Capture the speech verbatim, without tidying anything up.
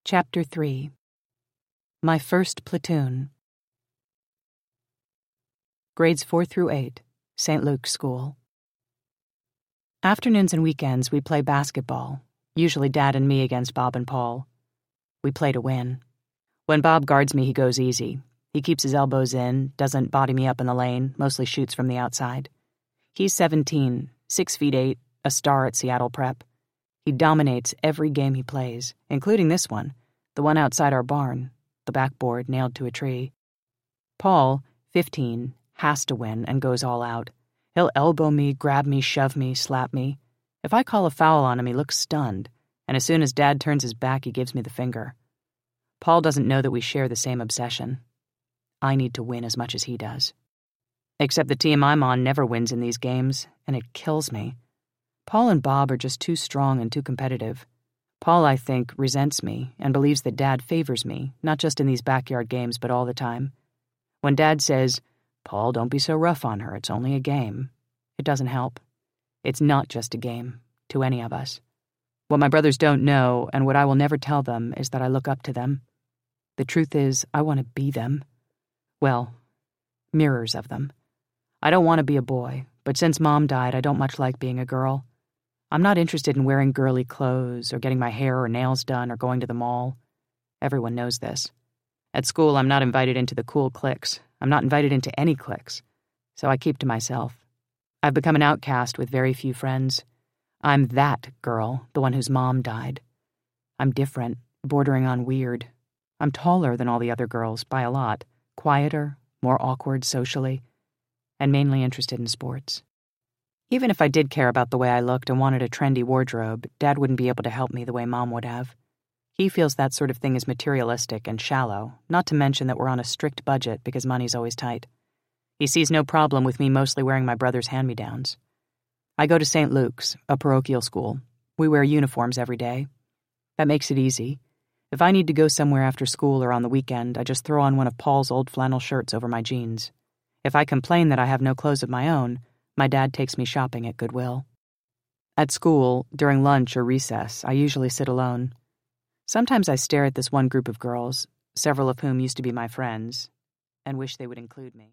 Chapter three. My First Platoon. Grades four through eight, Saint Luke's School. Afternoons and weekends we play basketball, usually Dad and me against Bob and Paul. We play to win. When Bob guards me, he goes easy. He keeps his elbows in, doesn't body me up in the lane, mostly shoots from the outside. He's seventeen, six feet eight, a star at Seattle Prep. He dominates every game he plays, including this one, the one outside our barn, the backboard nailed to a tree. Paul, fifteen, has to win and goes all out. He'll elbow me, grab me, shove me, slap me. If I call a foul on him, he looks stunned, and as soon as Dad turns his back, he gives me the finger. Paul doesn't know that we share the same obsession. I need to win as much as he does. Except the team I'm on never wins in these games, and it kills me. Paul and Bob are just too strong and too competitive. Paul, I think, resents me and believes that Dad favors me, not just in these backyard games, but all the time. When Dad says, "Paul, don't be so rough on her, it's only a game," it doesn't help. It's not just a game, to any of us. What my brothers don't know, and what I will never tell them, is that I look up to them. The truth is, I want to be them. Well, mirrors of them. I don't want to be a boy, but since Mom died, I don't much like being a girl. I'm not interested in wearing girly clothes or getting my hair or nails done or going to the mall. Everyone knows this. At school, I'm not invited into the cool cliques. I'm not invited into any cliques. So I keep to myself. I've become an outcast with very few friends. I'm that girl, the one whose mom died. I'm different, bordering on weird. I'm taller than all the other girls, by a lot. Quieter, more awkward socially, and mainly interested in sports. Even if I did care about the way I looked and wanted a trendy wardrobe, Dad wouldn't be able to help me the way Mom would have. He feels that sort of thing is materialistic and shallow, not to mention that we're on a strict budget because money's always tight. He sees no problem with me mostly wearing my brother's hand-me-downs. I go to Saint Luke's, a parochial school. We wear uniforms every day. That makes it easy. If I need to go somewhere after school or on the weekend, I just throw on one of Paul's old flannel shirts over my jeans. If I complain that I have no clothes of my own, my dad takes me shopping at Goodwill. At school, during lunch or recess, I usually sit alone. Sometimes I stare at this one group of girls, several of whom used to be my friends, and wish they would include me.